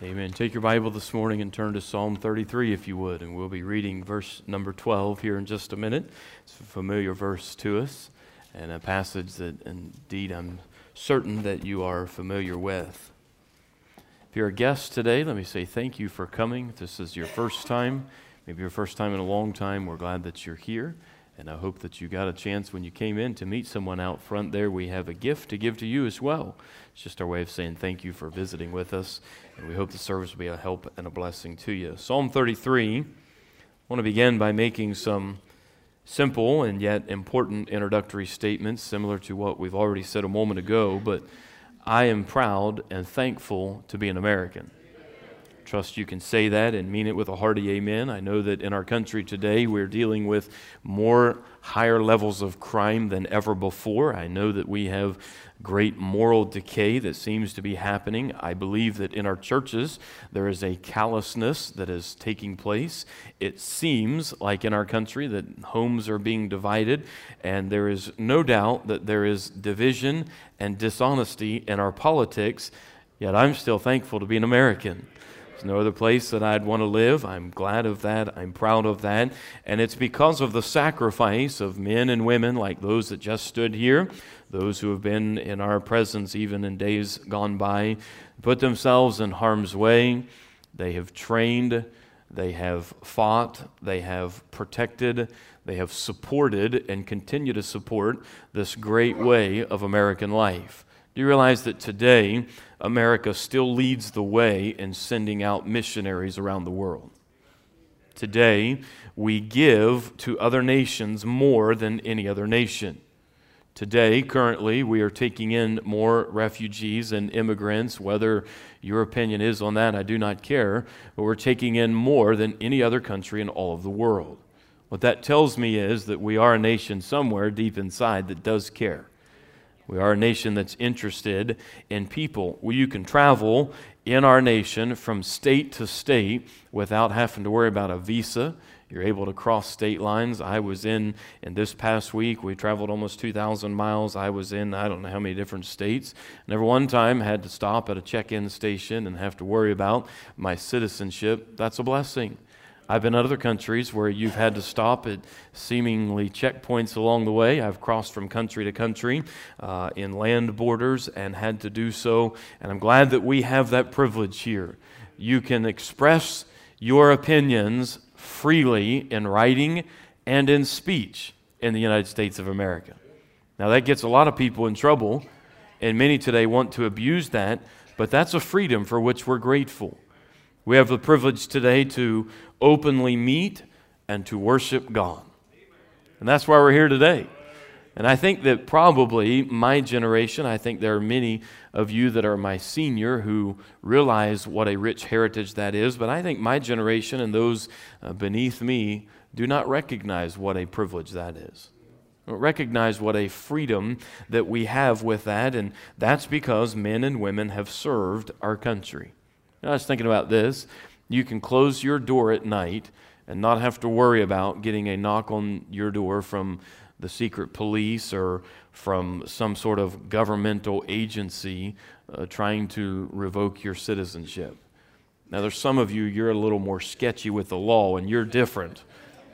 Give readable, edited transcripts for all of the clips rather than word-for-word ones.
Amen. Take your Bible this morning and turn to Psalm 33 if you would, and we'll be reading verse number 12 here in just a minute. It's a familiar verse to us and a passage that indeed I'm certain that you are familiar with. If you're a guest today, let me say thank you for coming. If this is your first time, maybe your first time in a long time, we're glad that you're here. And I hope that you got a chance when you came in to meet someone out front there. We have a gift to give to you as well. It's just our way of saying thank you for visiting with us. And we hope the service will be a help and a blessing to you. Psalm 33, I want to begin by making some simple and yet important introductory statements similar to what we've already said a moment ago. But I am proud and thankful to be an American. Trust you can say that and mean it with a hearty amen. I know that in our country today we're dealing with more higher levels of crime than ever before. I know that we have great moral decay that seems to be happening. I believe that in our churches there is a callousness that is taking place. It seems like in our country that homes are being divided, and there is no doubt that there is division and dishonesty in our politics, yet I'm still thankful to be an American. There's no other place that I'd want to live. I'm glad of that. I'm proud of that. And it's because of the sacrifice of men and women like those that just stood here, those who have been in our presence even in days gone by, put themselves in harm's way. They have trained, they have fought, they have protected, they have supported and continue to support this great way of American life. Do you realize that today America still leads the way in sending out missionaries around the world? Today we give to other nations more than any other nation. Today, currently, we are taking in more refugees and immigrants. Whether your opinion is on that, I do not care, but we're taking in more than any other country in all of the world. What that tells me is that we are a nation somewhere deep inside that does care. We are a nation that's interested in people. Well, you can travel in our nation from state to state without having to worry about a visa. You're able to cross state lines. I was in this past week, we traveled almost 2,000 miles. I was in, I don't know how many different states. Never one time had to stop at a check-in station and have to worry about my citizenship. That's a blessing. I've been in other countries where you've had to stop at seemingly checkpoints along the way. I've crossed from country to country in land borders and had to do so. And I'm glad that we have that privilege here. You can express your opinions freely in writing and in speech in the United States of America. Now that gets a lot of people in trouble, and many today want to abuse that, but that's a freedom for which we're grateful. We have the privilege today to openly meet and to worship God. And that's why we're here today. And I think that probably my generation, I think there are many of you that are my senior who realize what a rich heritage that is, but I think my generation and those beneath me do not recognize what a privilege that is. Don't recognize what a freedom that we have with that, and that's because men and women have served our country. I was thinking about this. You can close your door at night and not have to worry about getting a knock on your door from the secret police or from some sort of governmental agency trying to revoke your citizenship. Now, there's some of you, you're a little more sketchy with the law and you're different.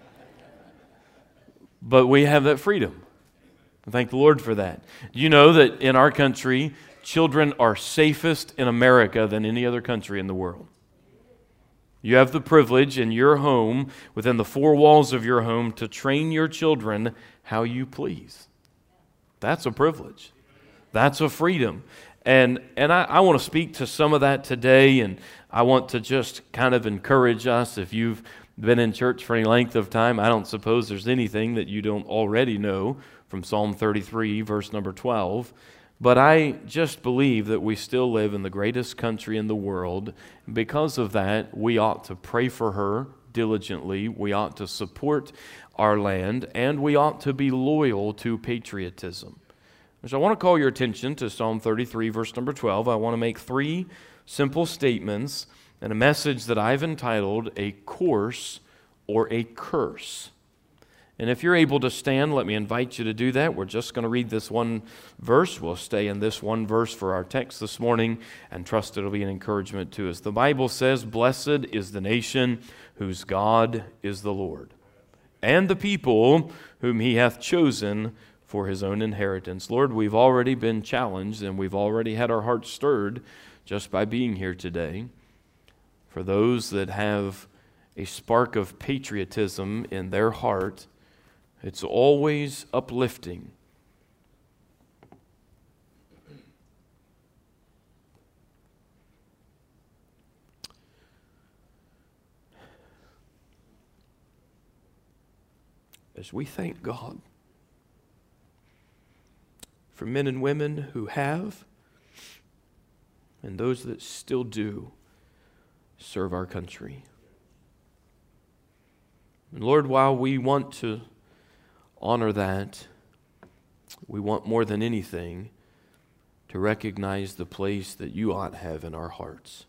But we have that freedom. Thank the Lord for that. Do you know that in our country, children are safest in America than any other country in the world? You have the privilege in your home, within the four walls of your home, to train your children how you please. That's a privilege. That's a freedom. And I want to speak to some of that today, and I want to just kind of encourage us. If you've been in church for any length of time, I don't suppose there's anything that you don't already know from Psalm 33, verse number 12. But I just believe that we still live in the greatest country in the world. Because of that, we ought to pray for her diligently. We ought to support our land, and we ought to be loyal to patriotism. So I want to call your attention to Psalm 33, verse number 12. I want to make three simple statements and a message that I've entitled, A Course or a Curse. And if you're able to stand, let me invite you to do that. We're just going to read this one verse. We'll stay in this one verse for our text this morning and trust it'll be an encouragement to us. The Bible says, "Blessed is the nation whose God is the Lord, and the people whom he hath chosen for his own inheritance." Lord, we've already been challenged and we've already had our hearts stirred just by being here today. For those that have a spark of patriotism in their heart, it's always uplifting. As we thank God for men and women who have, and those that still do, serve our country. And Lord, while we want to honor that, we want more than anything to recognize the place that you ought to have in our hearts.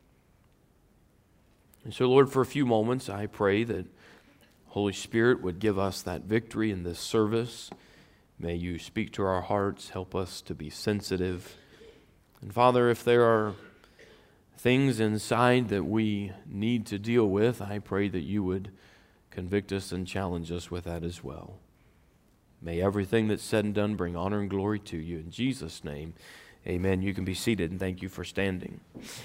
And so, Lord, for a few moments, I pray that Holy Spirit would give us that victory in this service. May you speak to our hearts, help us to be sensitive. And Father, if there are things inside that we need to deal with, I pray that you would convict us and challenge us with that as well. May everything that's said and done bring honor and glory to you. In Jesus' name, amen. You can be seated, and thank you for standing.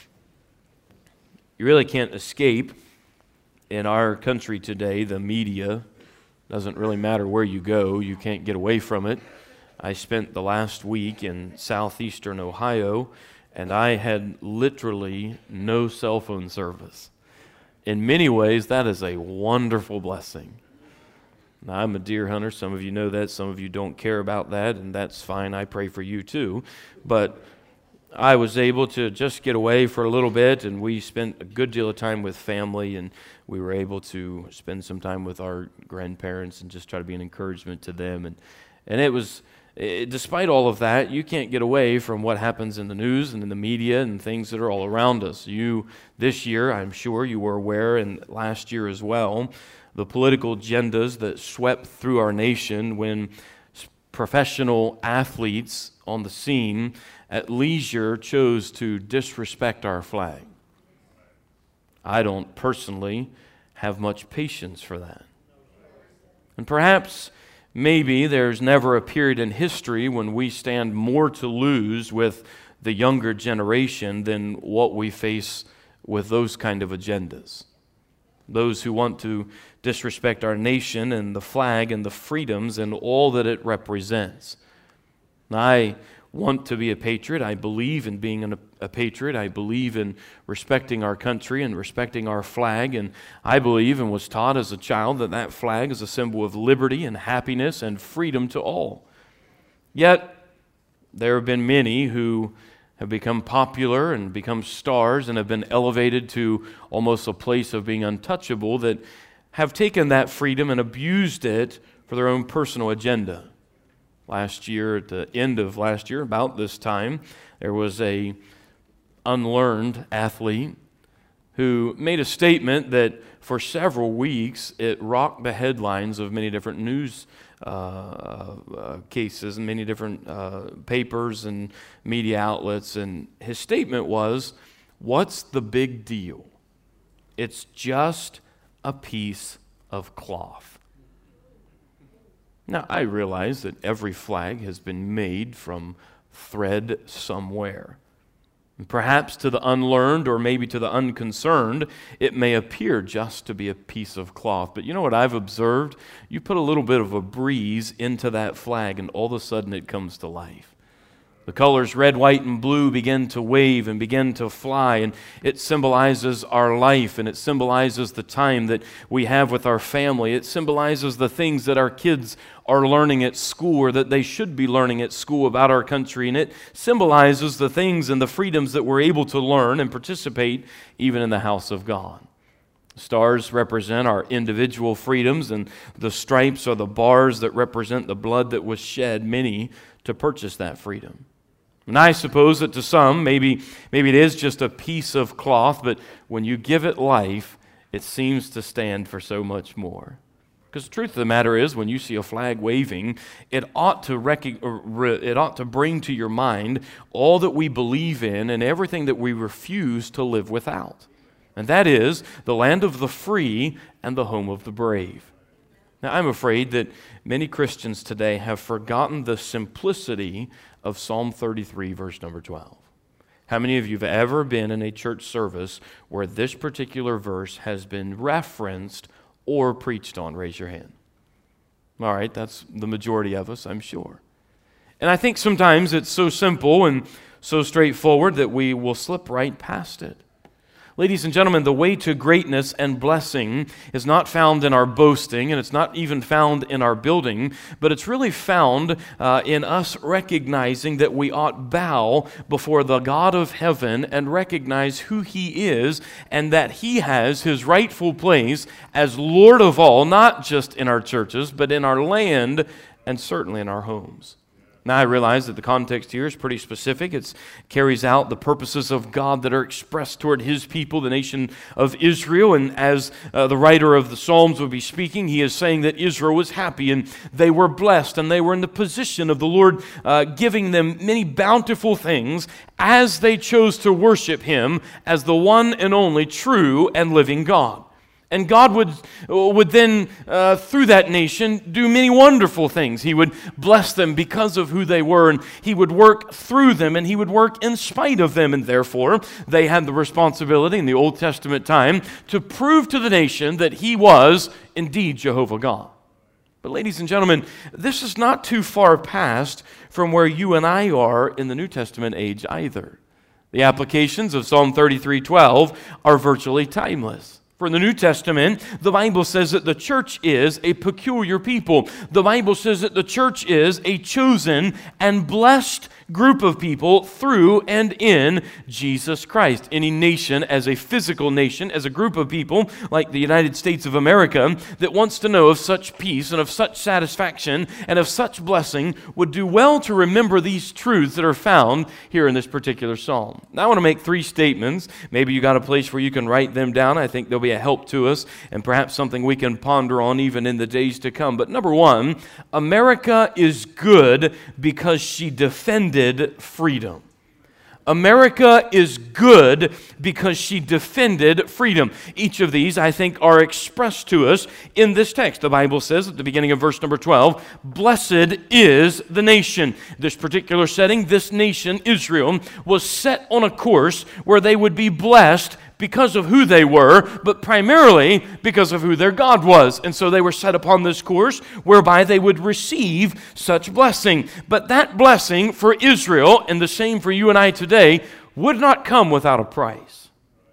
You really can't escape in our country today, the media. Doesn't really matter where you go, you can't get away from it. I spent the last week in southeastern Ohio, and I had literally no cell phone service. In many ways, that is a wonderful blessing. Now, I'm a deer hunter. Some of you know that. Some of you don't care about that, and that's fine. I pray for you too. But I was able to just get away for a little bit, and we spent a good deal of time with family, and we were able to spend some time with our grandparents and just try to be an encouragement to them. And it was, despite all of that, you can't get away from what happens in the news and in the media and things that are all around us. This year, I'm sure you were aware, and last year as well, the political agendas that swept through our nation when professional athletes on the scene at leisure chose to disrespect our flag. I don't personally have much patience for that. And perhaps, maybe there's never a period in history when we stand more to lose with the younger generation than what we face with those kind of agendas. Those who want to disrespect our nation and the flag and the freedoms and all that it represents. I want to be a patriot. I believe in being a patriot. I believe in respecting our country and respecting our flag. And I believe and was taught as a child that that flag is a symbol of liberty and happiness and freedom to all. Yet, there have been many who have become popular and become stars and have been elevated to almost a place of being untouchable that have taken that freedom and abused it for their own personal agenda. Last year, at the end of last year, about this time, there was a unlearned athlete who made a statement that for several weeks it rocked the headlines of many different news cases and many different papers and media outlets. And his statement was, "What's the big deal? It's just a piece of cloth." Now, I realize that every flag has been made from thread somewhere. And perhaps to the unlearned or maybe to the unconcerned, it may appear just to be a piece of cloth. But you know what I've observed? You put a little bit of a breeze into that flag and all of a sudden it comes to life. The colors red, white, and blue begin to wave and begin to fly, and it symbolizes our life, and it symbolizes the time that we have with our family. It symbolizes the things that our kids are learning at school or that they should be learning at school about our country, and it symbolizes the things and the freedoms that we're able to learn and participate even in the house of God. Stars represent our individual freedoms, and the stripes are the bars that represent the blood that was shed, many, to purchase that freedom. And I suppose that to some, maybe it is just a piece of cloth, but when you give it life, it seems to stand for so much more. Because the truth of the matter is, when you see a flag waving, it ought to bring to your mind all that we believe in and everything that we refuse to live without. And that is the land of the free and the home of the brave. Now, I'm afraid that many Christians today have forgotten the simplicity of Psalm 33, verse number 12. How many of you have ever been in a church service where this particular verse has been referenced or preached on? Raise your hand. All right, that's the majority of us, I'm sure. And I think sometimes it's so simple and so straightforward that we will slip right past it. Ladies and gentlemen, the way to greatness and blessing is not found in our boasting, and it's not even found in our building, but it's really found in us recognizing that we ought bow before the God of heaven and recognize who He is and that He has His rightful place as Lord of all, not just in our churches, but in our land and certainly in our homes. Now, I realize that the context here is pretty specific. It carries out the purposes of God that are expressed toward His people, the nation of Israel. And as the writer of the Psalms would be speaking, he is saying that Israel was happy and they were blessed and they were in the position of the Lord giving them many bountiful things as they chose to worship Him as the one and only true and living God. And God would then, through that nation, do many wonderful things. He would bless them because of who they were, and He would work through them, and He would work in spite of them. And therefore, they had the responsibility in the Old Testament time to prove to the nation that He was indeed Jehovah God. But ladies and gentlemen, this is not too far past from where you and I are in the New Testament age either. The applications of Psalm 33:12 are virtually timeless. For in the New Testament, the Bible says that the church is a peculiar people. The Bible says that the church is a chosen and blessed group of people through and in Jesus Christ. Any nation, as a physical nation, as a group of people like the United States of America that wants to know of such peace and of such satisfaction and of such blessing would do well to remember these truths that are found here in this particular psalm. Now I want to make three statements. Maybe you got a place where you can write them down. I think they'll be a help to us and perhaps something we can ponder on even in the days to come. But number one, America is good because she defended freedom. America is good because she defended freedom. Each of these, I think, are expressed to us in this text. The Bible says at the beginning of verse number 12, "Blessed is the nation." This particular setting, this nation, Israel, was set on a course where they would be blessed because of who they were, but primarily because of who their God was. And so they were set upon this course whereby they would receive such blessing. But that blessing for Israel, and the same for you and I today, would not come without a price.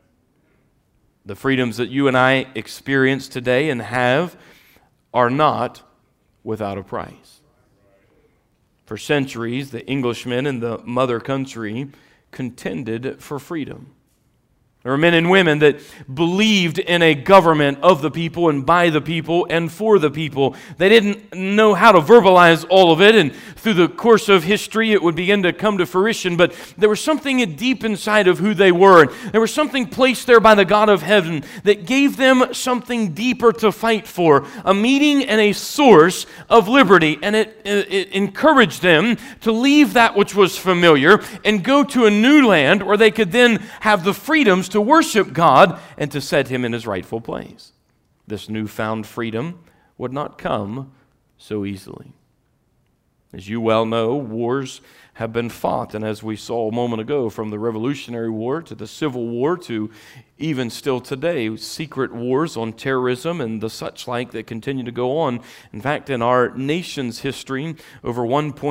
The freedoms that you and I experience today and have are not without a price. For centuries, the Englishmen in the mother country contended for freedom. There were men and women that believed in a government of the people and by the people and for the people. They didn't know how to verbalize all of it, and through the course of history it would begin to come to fruition, but there was something deep inside of who they were. And there was something placed there by the God of heaven that gave them something deeper to fight for, a meaning and a source of liberty, and it encouraged them to leave that which was familiar and go to a new land where they could then have the freedoms to worship God and to set Him in His rightful place. This newfound freedom would not come so easily. As you well know, wars have been fought, and as we saw a moment ago, from the Revolutionary War to the Civil War to even still today, secret wars on terrorism and the such like that continue to go on. In fact, in our nation's history, over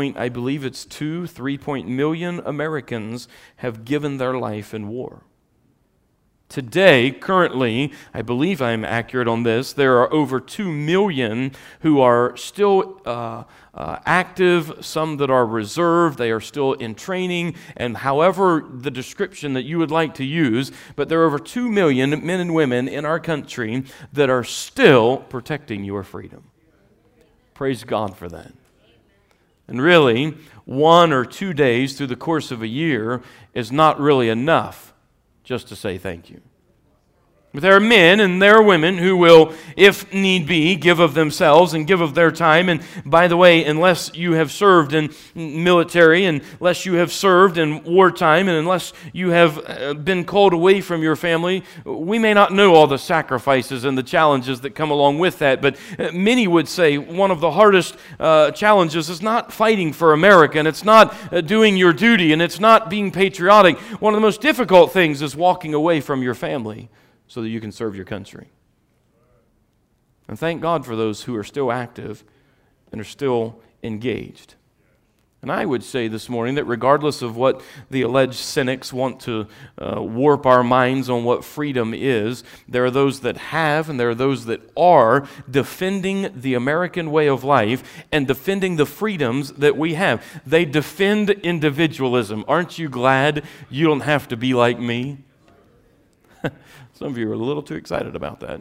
3 million Americans have given their life in war. Today, currently, I believe I'm accurate on this, there are over 2 million who are still active, some that are reserved, they are still in training, and however the description that you would like to use, but there are over 2 million men and women in our country that are still protecting your freedom. Praise God for that. And really, 1 or 2 days through the course of a year is not really enough just to say thank you. But there are men and there are women who will, if need be, give of themselves and give of their time. And by the way, unless you have served in military, and unless you have served in wartime, and unless you have been called away from your family, we may not know all the sacrifices and the challenges that come along with that. But many would say one of the hardest challenges is not fighting for America, and it's not doing your duty, and it's not being patriotic. One of the most difficult things is walking away from your family so that you can serve your country. And thank God for those who are still active and are still engaged. And I would say this morning that regardless of what the alleged cynics want to warp our minds on what freedom is, there are those that have and there are those that are defending the American way of life and defending the freedoms that we have. They defend individualism. Aren't you glad you don't have to be like me? Some of you are a little too excited about that.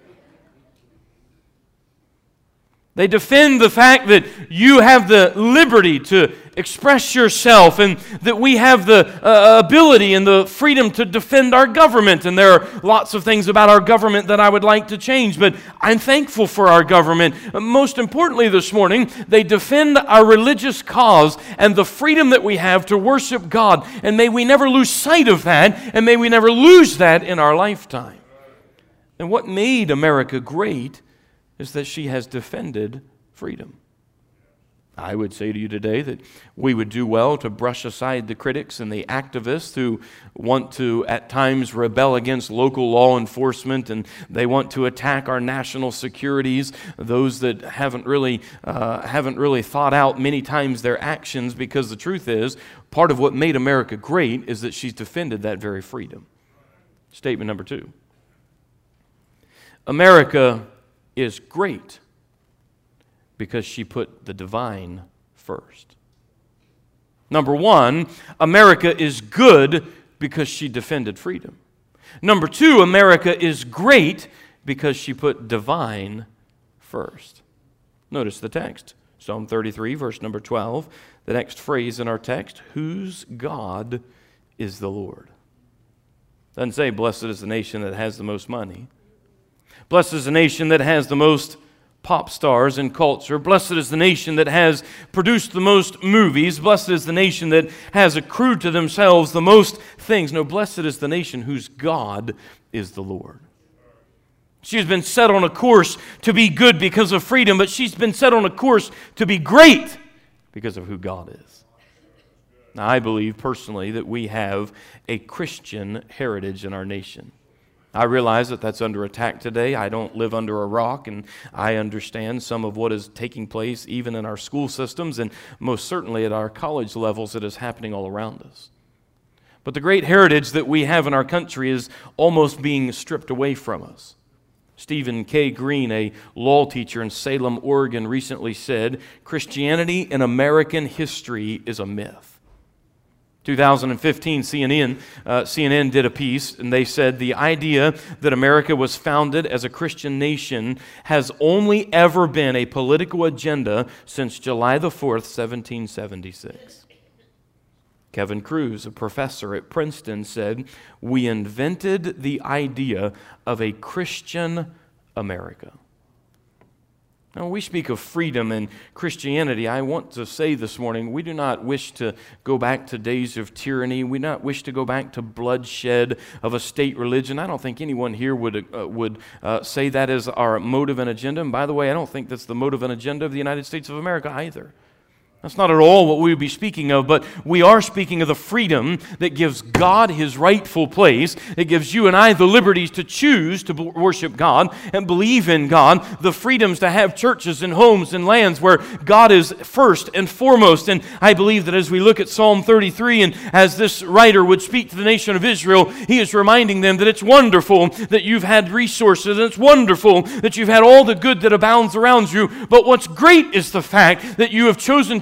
They defend the fact that you have the liberty to express yourself and that we have the ability and the freedom to defend our government. And there are lots of things about our government that I would like to change, but I'm thankful for our government. Most importantly this morning, they defend our religious cause and the freedom that we have to worship God. And may we never lose sight of that, and may we never lose that in our lifetime. And what made America great is that she has defended freedom. I would say to you today that we would do well to brush aside the critics and the activists who want to at times rebel against local law enforcement, and they want to attack our national securities, those that haven't really thought out many times their actions, because the truth is, part of what made America great is that she's defended that very freedom. Statement number 2. America is great because she put the divine first. Number 1, America is good because she defended freedom. Number 2, America is great because she put divine first. Notice the text, Psalm 33, verse number 12. The next phrase in our text, whose God is the Lord. Doesn't say, blessed is the nation that has the most money. Blessed is the nation that has the most pop stars in culture. Blessed is the nation that has produced the most movies. Blessed is the nation that has accrued to themselves the most things. No, blessed is the nation whose God is the Lord. She's been set on a course to be good because of freedom, but she's been set on a course to be great because of who God is. Now, I believe personally that we have a Christian heritage in our nation. I realize that that's under attack today. I don't live under a rock, and I understand some of what is taking place even in our school systems, and most certainly at our college levels it is happening all around us. But the great heritage that we have in our country is almost being stripped away from us. Stephen K. Green, a law teacher in Salem, Oregon, recently said, Christianity in American history is a myth. 2015, CNN did a piece, and they said the idea that America was founded as a Christian nation has only ever been a political agenda since July the 4th, 1776. Kevin Cruz, a professor at Princeton, said, we invented the idea of a Christian America. Now, when we speak of freedom and Christianity, I want to say this morning, we do not wish to go back to days of tyranny. We do not wish to go back to bloodshed of a state religion. I don't think anyone here would say that is our motive and agenda. And by the way, I don't think that's the motive and agenda of the United States of America either. That's not at all what we would be speaking of, but we are speaking of the freedom that gives God His rightful place. It gives you and I the liberties to choose to worship God and believe in God, the freedoms to have churches and homes and lands where God is first and foremost. And I believe that as we look at Psalm 33, and as this writer would speak to the nation of Israel, he is reminding them that it's wonderful that you've had resources, and it's wonderful that you've had all the good that abounds around you, but what's great is the fact that you have chosen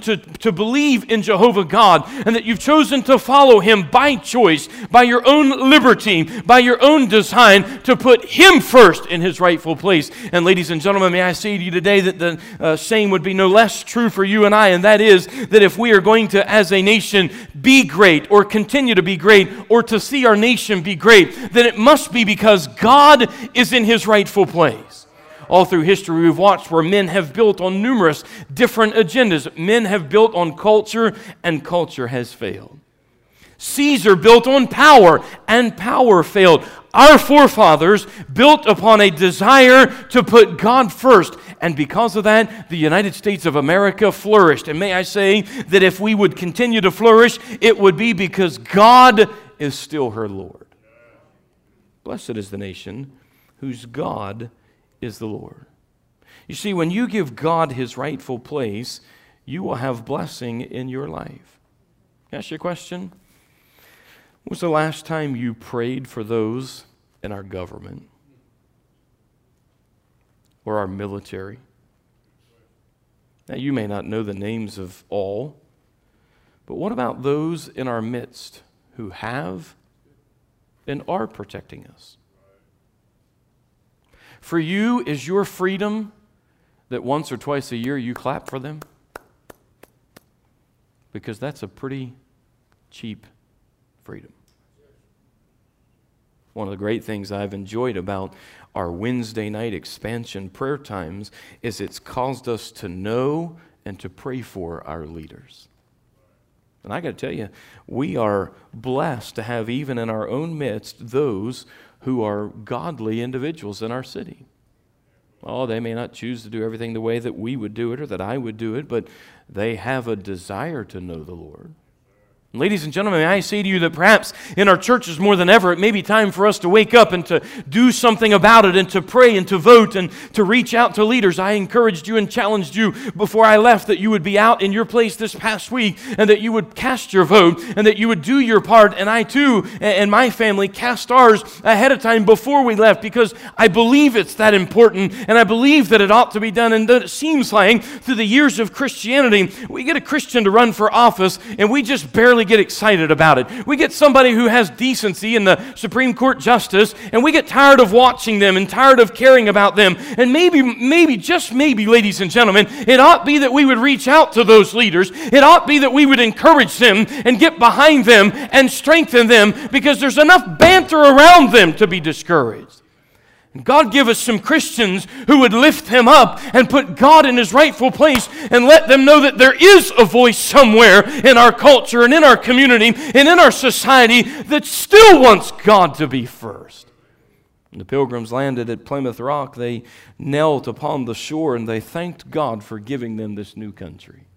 to believe in Jehovah God, and that you've chosen to follow Him by choice, by your own liberty, by your own design, to put Him first in His rightful place. And ladies and gentlemen, may I say to you today that the same would be no less true for you and I, and that is that if we are going to, as a nation, be great, or continue to be great, or to see our nation be great, then it must be because God is in His rightful place. All through history, we've watched where men have built on numerous different agendas. Men have built on culture, and culture has failed. Caesar built on power, and power failed. Our forefathers built upon a desire to put God first, and because of that, the United States of America flourished. And may I say that if we would continue to flourish, it would be because God is still her Lord. Blessed is the nation whose God is the Lord. You see, when you give God His rightful place, you will have blessing in your life. Can I ask you a question? When was the last time you prayed for those in our government or our military? Now, you may not know the names of all, but what about those in our midst who have and are protecting us? For you, is your freedom that once or twice a year you clap for them? Because that's a pretty cheap freedom. One of the great things I've enjoyed about our Wednesday night expansion prayer times is it's caused us to know and to pray for our leaders. And I got to tell you, we are blessed to have even in our own midst those who are godly individuals in our city. Oh, they may not choose to do everything the way that we would do it or that I would do it, but they have a desire to know the Lord. Ladies and gentlemen, may I say to you that perhaps in our churches more than ever, it may be time for us to wake up and to do something about it and to pray and to vote and to reach out to leaders. I encouraged you and challenged you before I left that you would be out in your place this past week and that you would cast your vote and that you would do your part. And I too and my family cast ours ahead of time before we left because I believe it's that important and I believe that it ought to be done. And that it seems like through the years of Christianity, we get a Christian to run for office and we just barely get excited about it. We get somebody who has decency in the Supreme Court justice, and we get tired of watching them and tired of caring about them. And maybe, just maybe, ladies and gentlemen, it ought be that we would reach out to those leaders. It ought be that we would encourage them and get behind them and strengthen them because there's enough banter around them to be discouraged. God give us some Christians who would lift them up and put God in His rightful place and let them know that there is a voice somewhere in our culture and in our community and in our society that still wants God to be first. When the Pilgrims landed at Plymouth Rock, they knelt upon the shore and they thanked God for giving them this new country.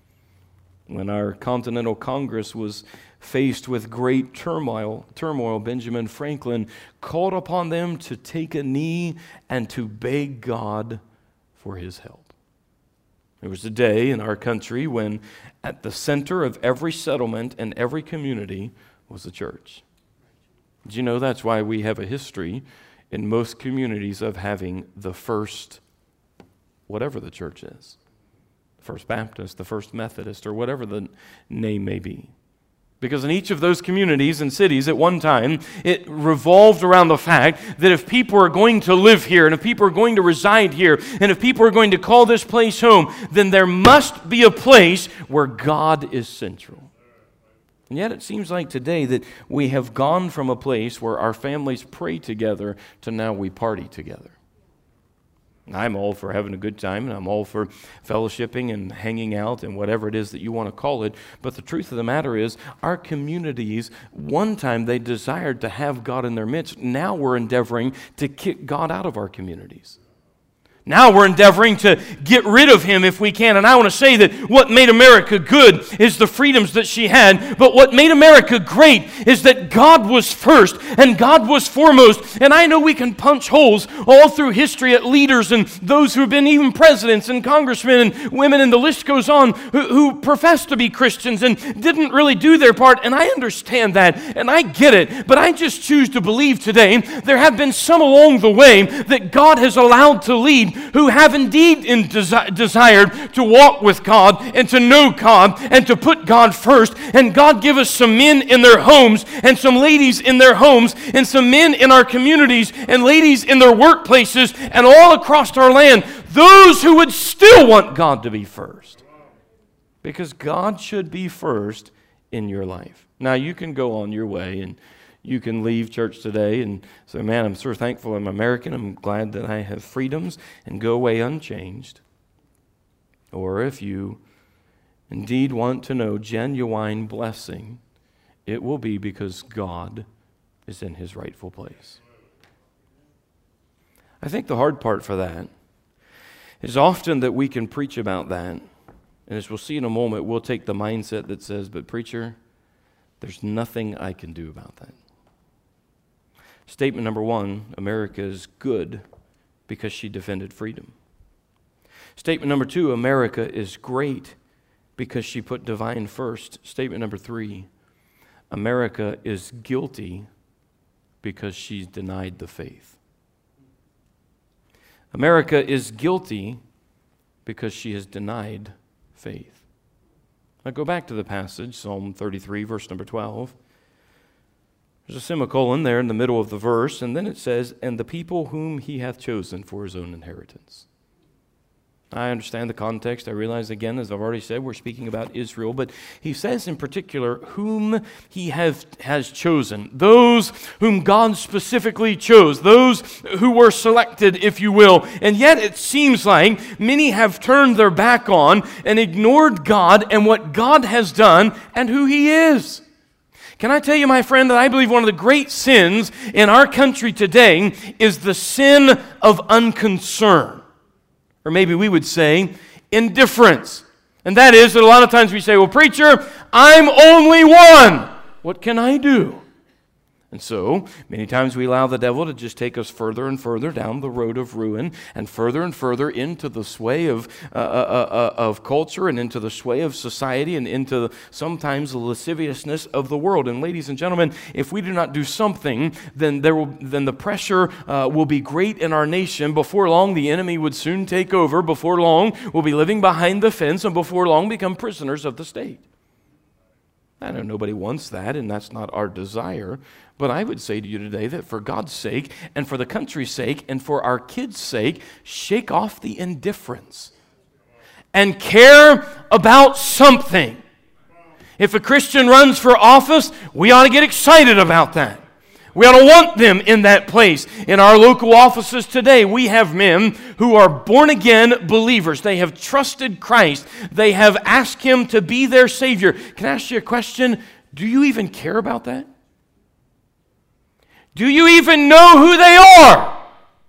When our Continental Congress was faced with great turmoil, Benjamin Franklin called upon them to take a knee and to beg God for His help. There was a day in our country when at the center of every settlement and every community was a church. Did you know that's why we have a history in most communities of having the first, whatever the church is, the First Baptist, the First Methodist, or whatever the name may be? Because in each of those communities and cities at one time, it revolved around the fact that if people are going to live here, and if people are going to reside here, and if people are going to call this place home, then there must be a place where God is central. And yet it seems like today that we have gone from a place where our families pray together to now we party together. I'm all for having a good time, and I'm all for fellowshipping and hanging out and whatever it is that you want to call it. But the truth of the matter is, our communities, one time they desired to have God in their midst. Now we're endeavoring to kick God out of our communities. Now we're endeavoring to get rid of Him if we can. And I want to say that what made America good is the freedoms that she had. But what made America great is that God was first and God was foremost. And I know we can punch holes all through history at leaders and those who have been even presidents and congressmen and women, and the list goes on, who profess to be Christians and didn't really do their part. And I understand that and I get it. But I just choose to believe today there have been some along the way that God has allowed to lead who have indeed desired to walk with God and to know God and to put God first. And God give us some men in their homes and some ladies in their homes and some men in our communities and ladies in their workplaces and all across our land, those who would still want God to be first. Because God should be first in your life. Now, you can go on your way and you can leave church today and say, man, I'm so thankful I'm American. I'm glad that I have freedoms, and go away unchanged. Or if you indeed want to know genuine blessing, it will be because God is in his rightful place. I think the hard part for that is often that we can preach about that, and as we'll see in a moment, we'll take the mindset that says, but preacher, there's nothing I can do about that. Statement number one, America is good because she defended freedom. Statement number two, America is great because she put divine first. Statement number three, America is guilty because she's denied the faith. America is guilty because she has denied faith. Now go back to the passage, Psalm 33, verse number 12. There's a semicolon there in the middle of the verse, and then it says, and the people whom he hath chosen for his own inheritance. I understand the context. I realize, again, as I've already said, we're speaking about Israel, but he says in particular, whom he has chosen. Those whom God specifically chose. Those who were selected, if you will. And yet it seems like many have turned their back on and ignored God and what God has done and who he is. Can I tell you, my friend, that I believe one of the great sins in our country today is the sin of unconcern. Or maybe we would say indifference. And that is that a lot of times we say, well, preacher, I'm only one. What can I do? And so, many times we allow the devil to just take us further and further down the road of ruin and further into the sway of culture and into the sway of society and into sometimes the lasciviousness of the world. And ladies and gentlemen, if we do not do something, then the pressure will be great in our nation. Before long, the enemy would soon take over. Before long, we'll be living behind the fence, and before long, become prisoners of the state. I know nobody wants that, and that's not our desire. But I would say to you today that for God's sake, and for the country's sake, and for our kids' sake, shake off the indifference and care about something. If a Christian runs for office, we ought to get excited about that. We ought to want them in that place. In our local offices today, we have men who are born-again believers. They have trusted Christ. They have asked him to be their Savior. Can I ask you a question? Do you even care about that? Do you even know who they are?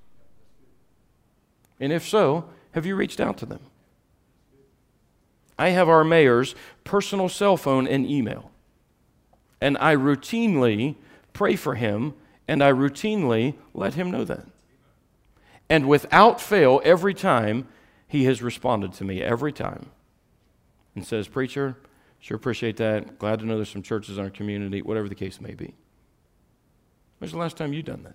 And if so, have you reached out to them? I have our mayor's personal cell phone and email. And I routinely pray for him, and I routinely let him know that. And without fail, every time, he has responded to me, every time, and says, preacher, sure appreciate that. Glad to know there's some churches in our community, whatever the case may be. When's the last time you've done that?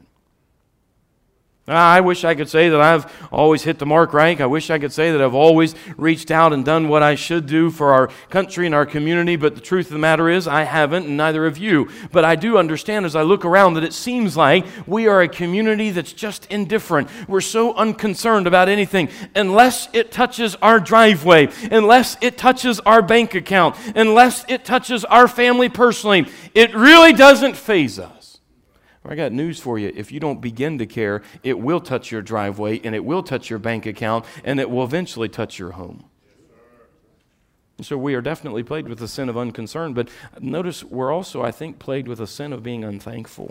I wish I could say that I've always hit the mark right. I wish I could say that I've always reached out and done what I should do for our country and our community, but the truth of the matter is I haven't, and neither have you. But I do understand as I look around that it seems like we are a community that's just indifferent. We're so unconcerned about anything unless it touches our driveway, unless it touches our bank account, unless it touches our family personally. It really doesn't faze us. I got news for you. If you don't begin to care, it will touch your driveway, and it will touch your bank account, and it will eventually touch your home. And so we are definitely plagued with the sin of unconcern, but notice we're also, I think, plagued with a sin of being unthankful.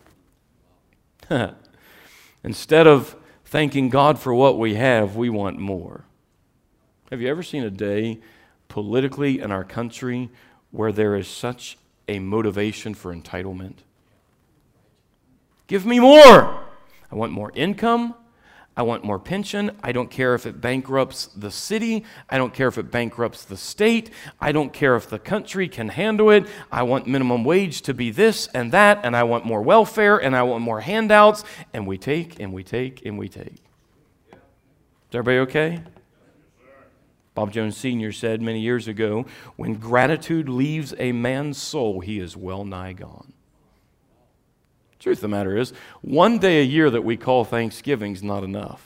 Instead of thanking God for what we have, we want more. Have you ever seen a day politically in our country where there is such a motivation for entitlement? Give me more. I want more income. I want more pension. I don't care if it bankrupts the city. I don't care if it bankrupts the state. I don't care if the country can handle it. I want minimum wage to be this and that, and I want more welfare, and I want more handouts, and we take, and we take, and we take. everybody okay? Bob Jones Sr. said many years ago, when gratitude leaves a man's soul, he is well nigh gone. Truth of the matter is, one day a year that we call Thanksgiving is not enough.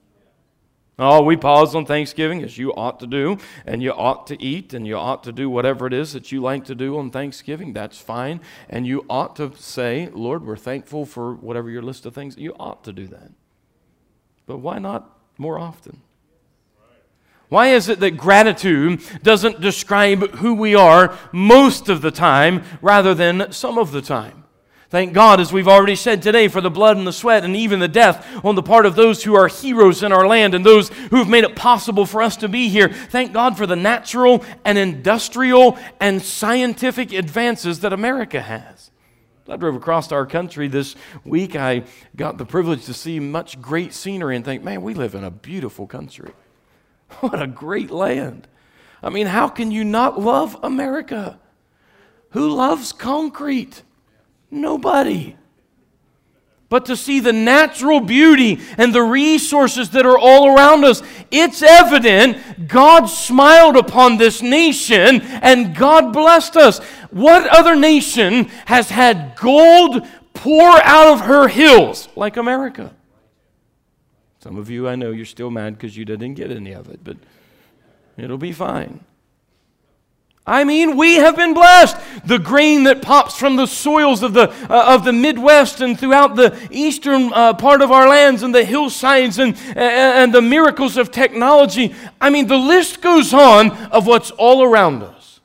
Oh, we pause on Thanksgiving, as you ought to do, and you ought to eat, and you ought to do whatever it is that you like to do on Thanksgiving. That's fine. And you ought to say, Lord, we're thankful for whatever your list of things. You ought to do that. But why not more often? Why is it that gratitude doesn't describe who we are most of the time rather than some of the time? Thank God, as we've already said today, for the blood and the sweat and even the death on the part of those who are heroes in our land and those who have made it possible for us to be here. Thank God for the natural and industrial and scientific advances that America has. I drove across our country this week. I got the privilege to see much great scenery and think, man, we live in a beautiful country. What a great land. I mean, how can you not love America? Who loves concrete? Nobody. But to see the natural beauty and the resources that are all around us, it's evident God smiled upon this nation and God blessed us. What other nation has had gold pour out of her hills like America? Some of you, I know you're still mad because you didn't get any of it, but it'll be fine. I mean, we have been blessed. The grain that pops from the soils of the Midwest and throughout the eastern part of our lands and the hillsides and the miracles of technology. I mean, the list goes on of what's all around us.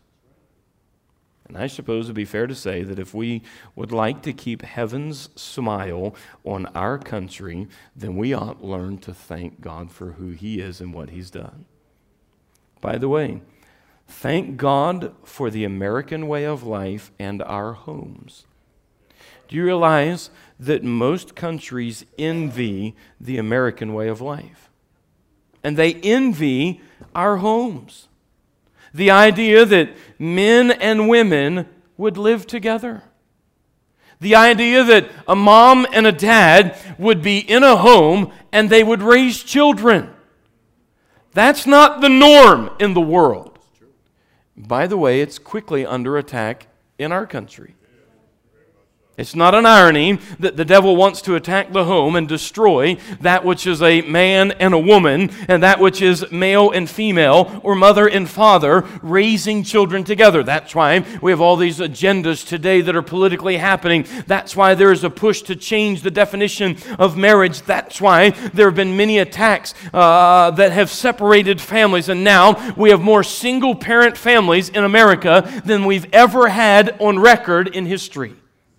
And I suppose it'd be fair to say that if we would like to keep heaven's smile on our country, then we ought to learn to thank God for who He is and what He's done. By the way, thank God for the American way of life and our homes. Do you realize that most countries envy the American way of life? And they envy our homes. The idea that men and women would live together. The idea that a mom and a dad would be in a home and they would raise children. That's not the norm in the world. By the way, it's quickly under attack in our country. It's not an irony that the devil wants to attack the home and destroy that which is a man and a woman, and that which is male and female, or mother and father, raising children together. That's why we have all these agendas today that are politically happening. That's why there is a push to change the definition of marriage. That's why there have been many attacks that have separated families, and now we have more single-parent families in America than we've ever had on record in history.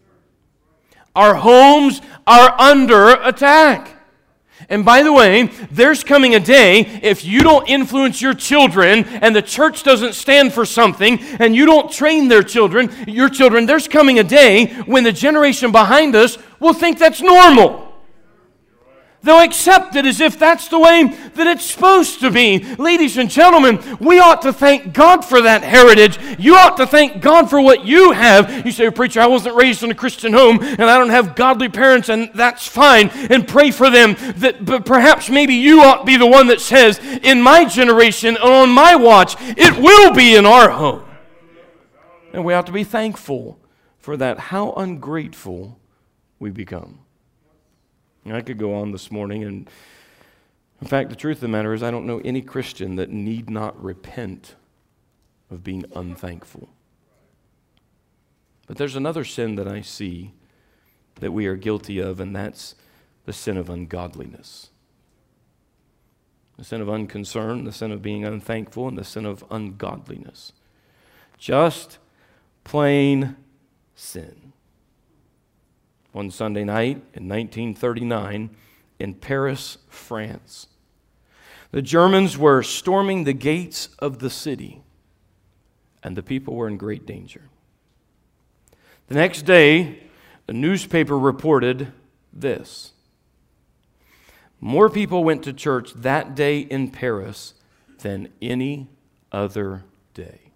Our homes are under attack. And by the way, there's coming a day, if you don't influence your children and the church doesn't stand for something and you don't train your children, there's coming a day when the generation behind us will think that's normal. They'll accept it as if that's the way that it's supposed to be. Ladies and gentlemen, we ought to thank God for that heritage. You ought to thank God for what you have. You say, preacher, I wasn't raised in a Christian home and I don't have godly parents, and that's fine. And pray for them. But perhaps maybe you ought to be the one that says, in my generation, on my watch, it will be in our home. And we ought to be thankful for that. How ungrateful we become. I could go on this morning, and in fact, the truth of the matter is I don't know any Christian that need not repent of being unthankful. But there's another sin that I see that we are guilty of, and that's the sin of ungodliness. The sin of unconcern, the sin of being unthankful, and the sin of ungodliness. Just plain sin. One Sunday night in 1939 in Paris, France, the Germans were storming the gates of the city, and the people were in great danger. The next day, the newspaper reported this: more people went to church that day in Paris than any other day.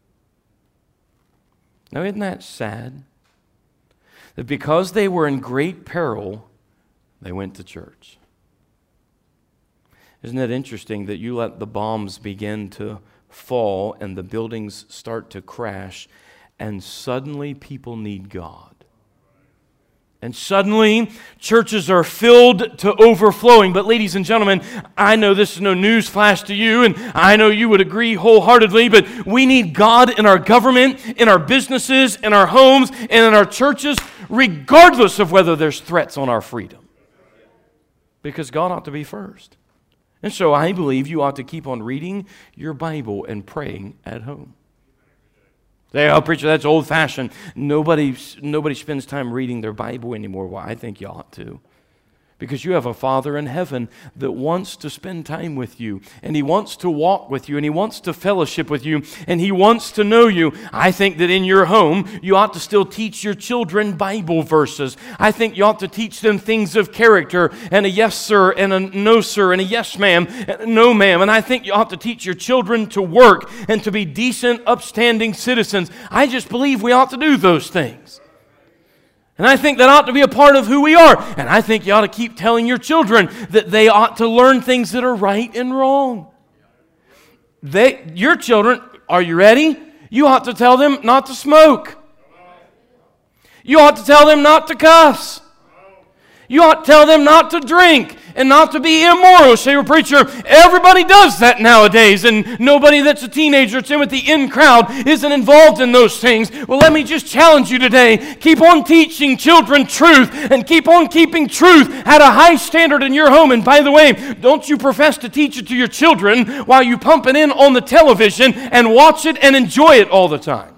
Now, isn't that sad? That because they were in great peril, they went to church. Isn't it interesting that you let the bombs begin to fall and the buildings start to crash, and suddenly people need God? And suddenly, churches are filled to overflowing. But ladies and gentlemen, I know this is no news flash to you, and I know you would agree wholeheartedly, but we need God in our government, in our businesses, in our homes, and in our churches, regardless of whether there's threats on our freedom. Because God ought to be first. And so I believe you ought to keep on reading your Bible and praying at home. Say, oh, preacher, that's old-fashioned. Nobody spends time reading their Bible anymore. Well, I think you ought to. Because you have a Father in heaven that wants to spend time with you, and He wants to walk with you, and He wants to fellowship with you, and He wants to know you. I think that in your home, you ought to still teach your children Bible verses. I think you ought to teach them things of character, and a yes, sir, and a no, sir, and a yes, ma'am, and a no, ma'am. And I think you ought to teach your children to work and to be decent, upstanding citizens. I just believe we ought to do those things. And I think that ought to be a part of who we are. And I think you ought to keep telling your children that they ought to learn things that are right and wrong. Your children, are you ready? You ought to tell them not to smoke. You ought to tell them not to cuss. You ought to tell them not to drink and not to be immoral. Say, well, preacher, everybody does that nowadays, and nobody that's a teenager that's in with the in crowd isn't involved in those things. Well, let me just challenge you today. Keep on teaching children truth, and keep on keeping truth at a high standard in your home. And by the way, don't you profess to teach it to your children while you pump it in on the television and watch it and enjoy it all the time.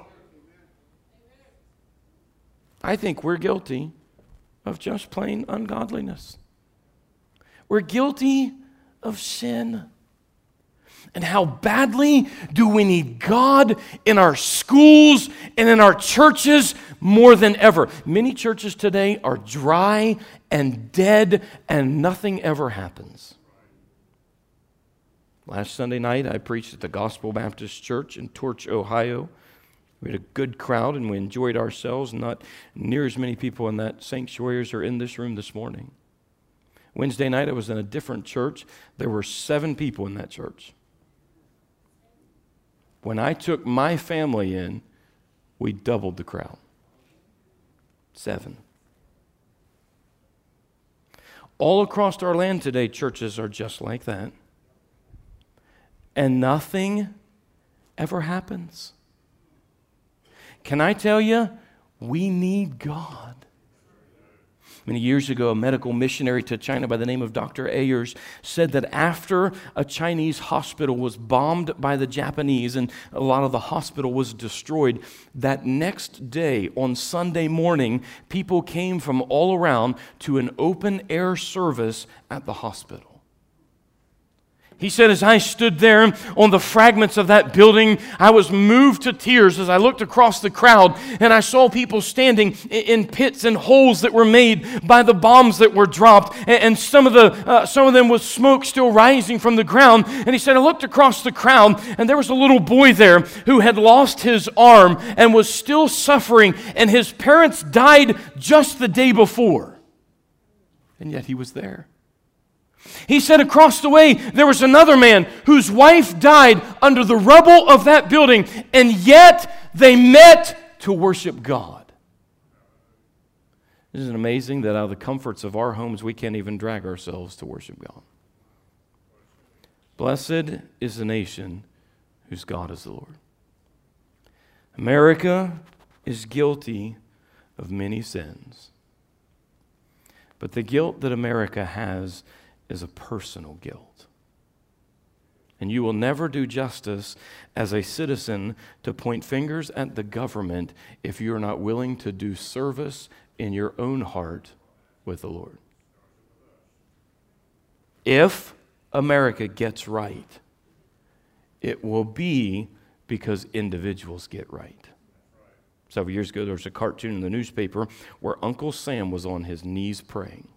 I think we're guilty of just plain ungodliness. We're guilty of sin. And how badly do we need God in our schools and in our churches more than ever. Many churches today are dry and dead, and nothing ever happens. Last Sunday night, I preached at the Gospel Baptist Church in Torch, Ohio. We had a good crowd, and we enjoyed ourselves. Not near as many people in that sanctuary as are in this room this morning. Wednesday night, I was in a different church. There were 7 people in that church. When I took my family in, we doubled the crowd. 7. All across our land today, churches are just like that. And nothing ever happens. Can I tell you, we need God. Many years ago, a medical missionary to China by the name of Dr. Ayers said that after a Chinese hospital was bombed by the Japanese and a lot of the hospital was destroyed, that next day, on Sunday morning, people came from all around to an open-air service at the hospital. He said, as I stood there on the fragments of that building, I was moved to tears as I looked across the crowd and I saw people standing in pits and holes that were made by the bombs that were dropped, and some of them with smoke still rising from the ground. And he said, I looked across the crowd and there was a little boy there who had lost his arm and was still suffering, and his parents died just the day before. And yet he was there. He said across the way there was another man whose wife died under the rubble of that building, and yet they met to worship God. Isn't it amazing that out of the comforts of our homes we can't even drag ourselves to worship God? Blessed is the nation whose God is the Lord. America is guilty of many sins, but the guilt that America has is a personal guilt. And you will never do justice as a citizen to point fingers at the government if you're not willing to do service in your own heart with the Lord. If America gets right, it will be because individuals get right. Several years ago, there was a cartoon in the newspaper where Uncle Sam was on his knees praying.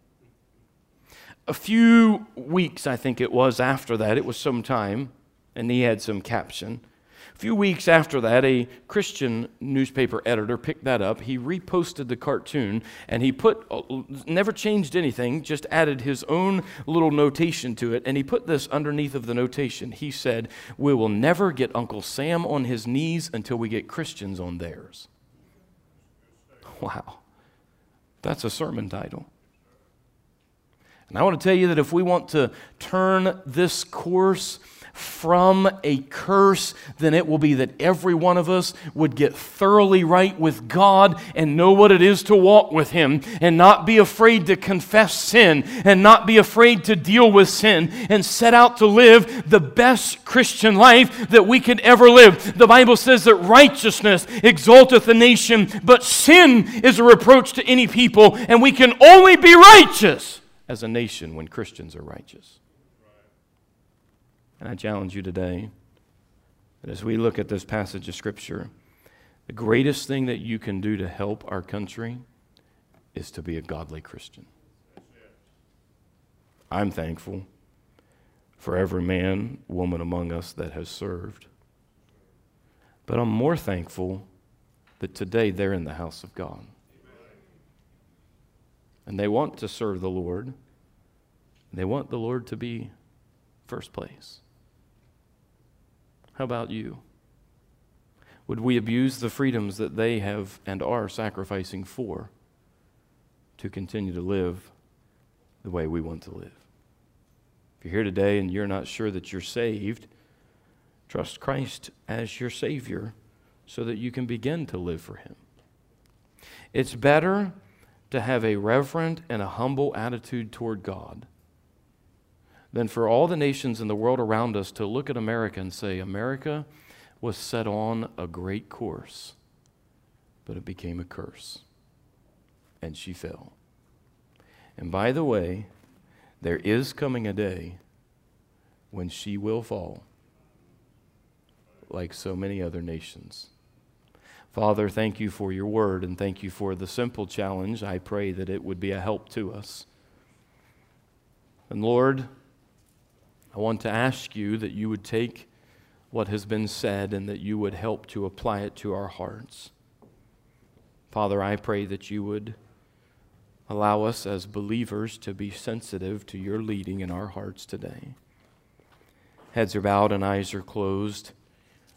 A few weeks, I think it was, after that, it was some time, and he had some caption. A few weeks after that, a Christian newspaper editor picked that up. He reposted the cartoon, and he never changed anything, just added his own little notation to it, and he put this underneath of the notation. He said, "We will never get Uncle Sam on his knees until we get Christians on theirs." Wow. That's a sermon title. And I want to tell you that if we want to turn this course from a curse, then it will be that every one of us would get thoroughly right with God and know what it is to walk with Him and not be afraid to confess sin and not be afraid to deal with sin and set out to live the best Christian life that we could ever live. The Bible says that righteousness exalteth a nation, but sin is a reproach to any people, and we can only be righteous as a nation when Christians are righteous. And I challenge you today that as we look at this passage of Scripture, the greatest thing that you can do to help our country is to be a godly Christian. I'm thankful for every man, woman among us that has served. But I'm more thankful that today they're in the house of God. And they want to serve the Lord. They want the Lord to be first place. How about you? Would we abuse the freedoms that they have and are sacrificing for to continue to live the way we want to live? If you're here today and you're not sure that you're saved, trust Christ as your Savior so that you can begin to live for Him. It's better to have a reverent and a humble attitude toward God than for all the nations in the world around us to look at America and say, America was set on a great course, but it became a curse, and she fell. And by the way, there is coming a day when she will fall, like so many other nations. Father, thank you for your word, and thank you for the simple challenge. I pray that it would be a help to us. And Lord, I want to ask you that you would take what has been said and that you would help to apply it to our hearts. Father, I pray that you would allow us as believers to be sensitive to your leading in our hearts today. Heads are bowed and eyes are closed.